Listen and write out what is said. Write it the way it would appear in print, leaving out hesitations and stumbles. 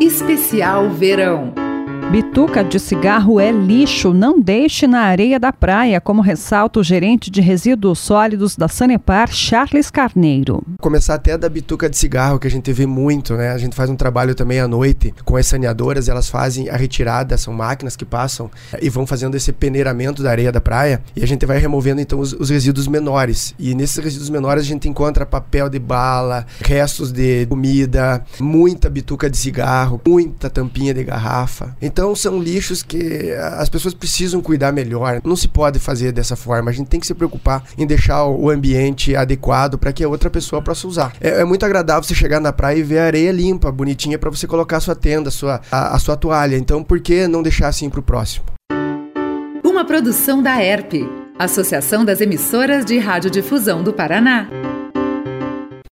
Especial Verão. Bituca de cigarro é lixo, não deixe na areia da praia, como ressalta o gerente de resíduos sólidos da Sanepar, Charles Carneiro. Começar até da bituca de cigarro, que a gente vê muito, né? A gente faz um trabalho também à noite com as saneadoras, elas fazem a retirada, são máquinas que passam e vão fazendo esse peneiramento da areia da praia, e a gente vai removendo então os resíduos menores. E nesses resíduos menores a gente encontra papel de bala, restos de comida, muita bituca de cigarro, muita tampinha de garrafa. Então são lixos que as pessoas precisam cuidar melhor. Não se pode fazer dessa forma. A gente tem que se preocupar em deixar o ambiente adequado para que a outra pessoa possa usar. É muito agradável você chegar na praia e ver a areia limpa, bonitinha, para você colocar a sua tenda, a sua toalha. Então por que não deixar assim para o próximo? Uma produção da ERP, Associação das Emissoras de Radiodifusão do Paraná.